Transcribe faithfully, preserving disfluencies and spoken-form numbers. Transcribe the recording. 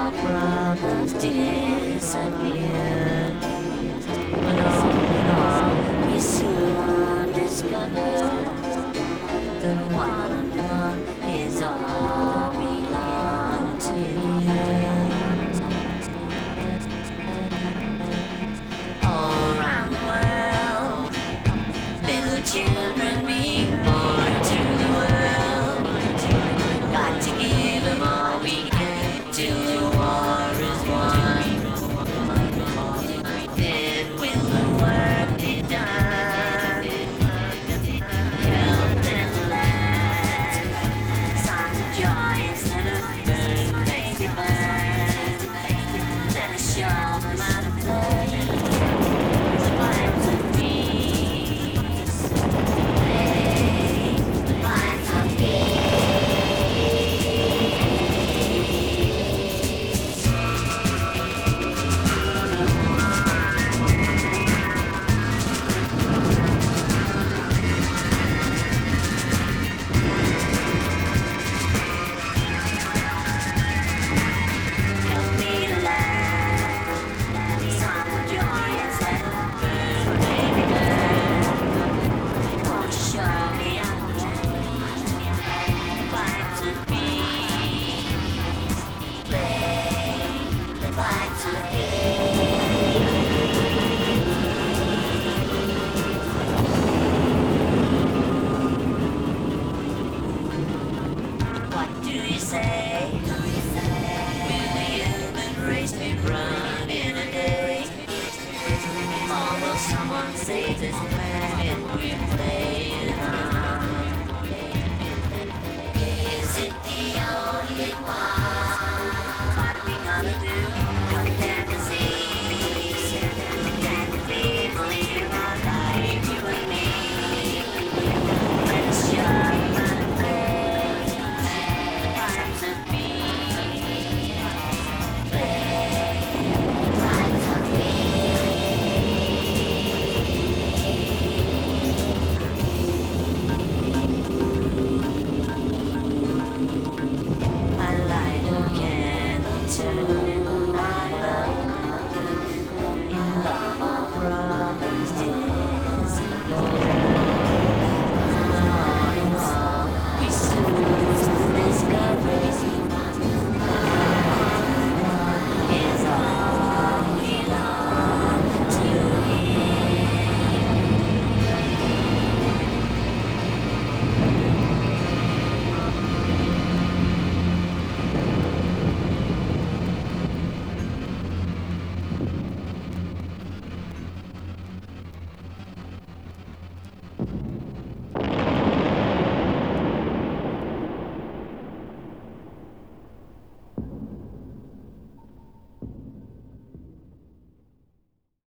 our brothers disappeared. But all in all, we soon discovered that wonder is all belong to you. All around the world, little children being born to the world. Got to give them all we can till the war is won. Then will the work be done? Help them last. Songs of joy instead of burn, make it burn. Let us show them how to play the vibes of peace. Play the vibes of What do you say? Will the human race be run in a day? Although someone says it's